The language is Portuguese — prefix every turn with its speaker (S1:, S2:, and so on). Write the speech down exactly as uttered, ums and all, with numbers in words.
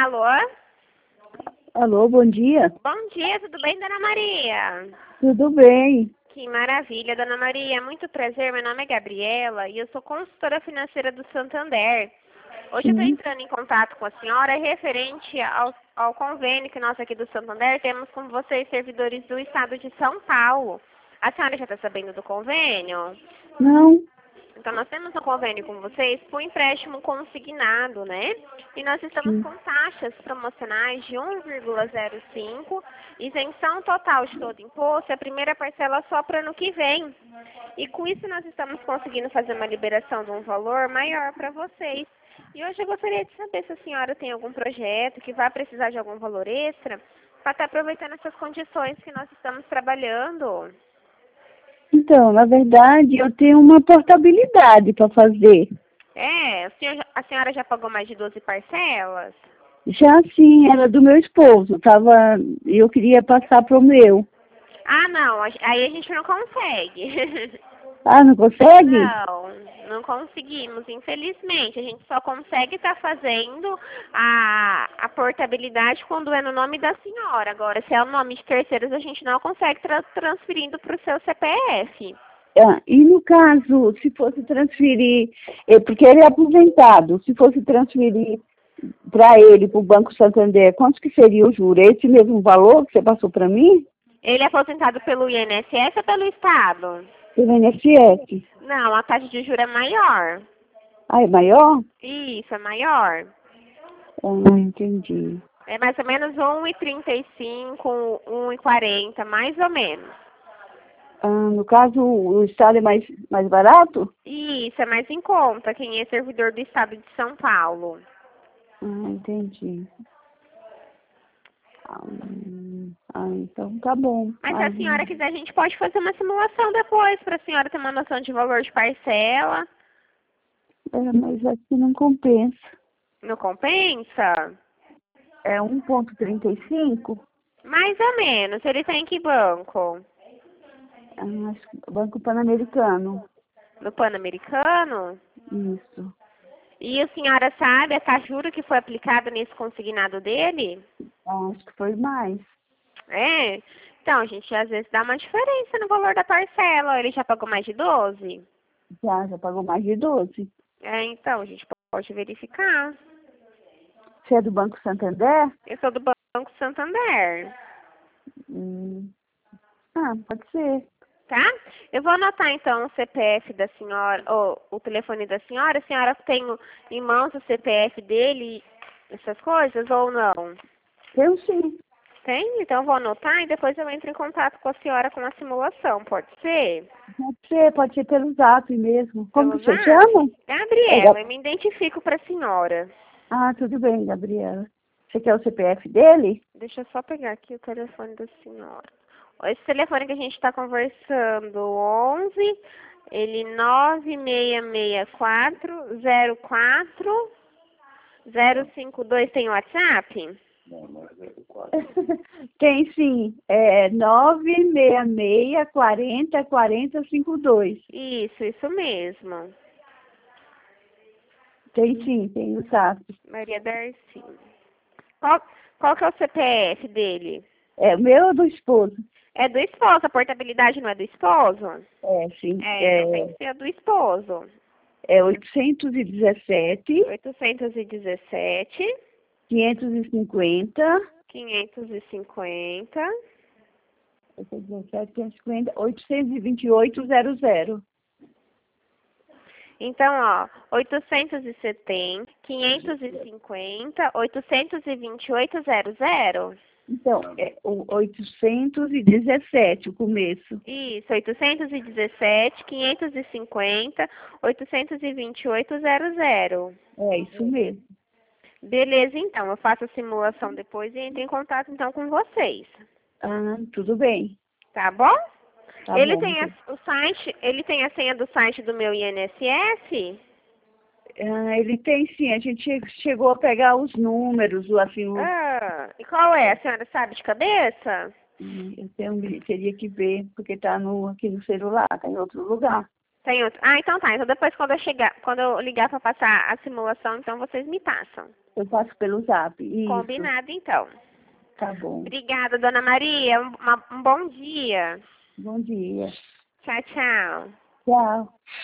S1: Alô?
S2: Alô, bom dia.
S1: Bom dia, tudo bem, Dona Maria?
S2: Tudo bem.
S1: Que maravilha, Dona Maria. Muito prazer, meu nome é Gabriela e eu sou consultora financeira do Santander. Hoje eu estou
S2: Sim.
S1: entrando em contato com a senhora referente ao, ao convênio que nós aqui do Santander temos com vocês, servidores do estado de São Paulo. A senhora já está sabendo do convênio?
S2: Não.
S1: Então, nós temos um convênio com vocês por empréstimo consignado, né? E nós estamos
S2: Sim.
S1: com taxas promocionais de um vírgula zero cinco, isenção total de todo imposto, e a primeira parcela só para ano que vem. E com isso nós estamos conseguindo fazer uma liberação de um valor maior para vocês. E hoje eu gostaria de saber se a senhora tem algum projeto que vai precisar de algum valor extra para estar aproveitando essas condições que nós estamos trabalhando.
S2: Então, na verdade, eu tenho uma portabilidade para fazer.
S1: É, a senhora, a senhora já pagou mais de doze parcelas?
S2: Já sim, era do meu esposo. Tava, eu queria passar para o meu.
S1: Ah, não, a- aí a gente não consegue.
S2: Ah, não consegue?
S1: Não, não conseguimos, infelizmente. A gente só consegue estar fazendo a, a portabilidade quando é no nome da senhora. Agora, se é o nome de terceiros, a gente não consegue tra transferindo para o seu C P F.
S2: Ah, e no caso, se fosse transferir, é, porque ele é aposentado, se fosse transferir para ele, para o Banco Santander, quanto que seria o juro? Esse mesmo valor que você passou para mim?
S1: Ele é aposentado pelo I N S S ou pelo Estado?
S2: Pelo I N S S?
S1: Não, a taxa de juros é maior.
S2: Ah, é maior?
S1: Isso, é maior.
S2: Ah, entendi.
S1: É mais ou menos um e trinta e cinco, um e quarenta, mais ou menos.
S2: Ah, no caso, o estado é mais, mais barato?
S1: Isso, é mais em conta, quem é servidor do estado de São Paulo.
S2: Ah, entendi. Ah, hum, ah, então tá bom.
S1: Mas se
S2: Ah,
S1: a senhora quiser, a gente pode fazer uma simulação depois, para a senhora ter uma noção de valor de parcela.
S2: é, mas aqui não compensa.
S1: Não compensa?
S2: É um ponto trinta e cinco?
S1: Mais ou menos. Ele tem que banco?
S2: Ah, acho que Banco Pan-Americano.
S1: No Pan-Americano?
S2: Isso.
S1: E a senhora sabe a taxa de juros que foi aplicada nesse consignado dele?
S2: Ah, acho que foi mais.
S1: É? Então, gente, às vezes dá uma diferença no valor da parcela. Ele já pagou mais de doze?
S2: Já, já pagou mais de doze.
S1: É, então, a gente pode verificar.
S2: Você é do Banco Santander?
S1: Eu sou do Banco Santander,
S2: Hum. Ah, pode ser.
S1: tá? Eu vou anotar, então, o C P F da senhora, ou o telefone da senhora. A senhora tem o- em mãos o C P F dele, essas coisas, ou não?
S2: Eu sim.
S1: Tem? Então, eu vou anotar e depois eu entro em contato com a senhora com a simulação, pode ser?
S2: Pode ser, pode ser pelo zap mesmo. Como
S1: Pelo
S2: que você
S1: zap?
S2: chama? É,
S1: Gabriela,
S2: Gab-
S1: eu me identifico para a senhora.
S2: Ah, tudo bem, Gabriela. Você quer o C P F dele?
S1: Deixa eu só pegar aqui o telefone da senhora. Esse telefone que a gente está conversando, onze, ele nove seis seis quatro zero quatro zero cinco dois, tem WhatsApp?
S2: Tem sim. É nove seis seis, quarenta, quarenta, cinquenta e dois.
S1: Isso, isso mesmo.
S2: Tem sim, tem o zap.
S1: Maria Darcy. Qual, qual que é o C P F dele?
S2: É o meu ou do esposo?
S1: É do esposo, a portabilidade não é do esposo?
S2: É, sim.
S1: É, então tem
S2: É,
S1: que ser do esposo.
S2: é oitocentos e dezessete,
S1: oitocentos e dezessete,
S2: quinhentos e cinquenta,
S1: quinhentos e cinquenta.
S2: oitocentos e dezessete, quinhentos e cinquenta, oitocentos e vinte e oito, zero zero.
S1: Então, ó, oitocentos e setenta, quinhentos e cinquenta, oitocentos e vinte e oito, zero zero.
S2: Então, é o oitocentos e dezessete o começo.
S1: Isso, oitocentos e dezessete, quinhentos e cinquenta, oitocentos e vinte e oito, zero zero.
S2: É isso mesmo.
S1: Beleza, então, eu faço a simulação depois e entro em contato, então, com vocês.
S2: Ah, tudo bem.
S1: Tá bom?
S2: Tá
S1: Ele
S2: bom.
S1: tem a, o site, ele tem a senha do site do meu I N S S?
S2: Ah, ele tem sim, a gente che- chegou a pegar os números, o assim, o-
S1: Ah, e qual é? A senhora sabe de cabeça?
S2: eu tenho, teria que ver, porque está no, aqui no celular, está em outro lugar.
S1: Tem outro? Ah, então tá. Então depois quando eu chegar, quando eu ligar para passar a simulação, então vocês me passam.
S2: Eu passo pelo zap. Isso.
S1: Combinado, então.
S2: Tá bom.
S1: Obrigada, dona Maria. Um, uma- um bom dia.
S2: Bom dia.
S1: Tchau, tchau.
S2: Tchau.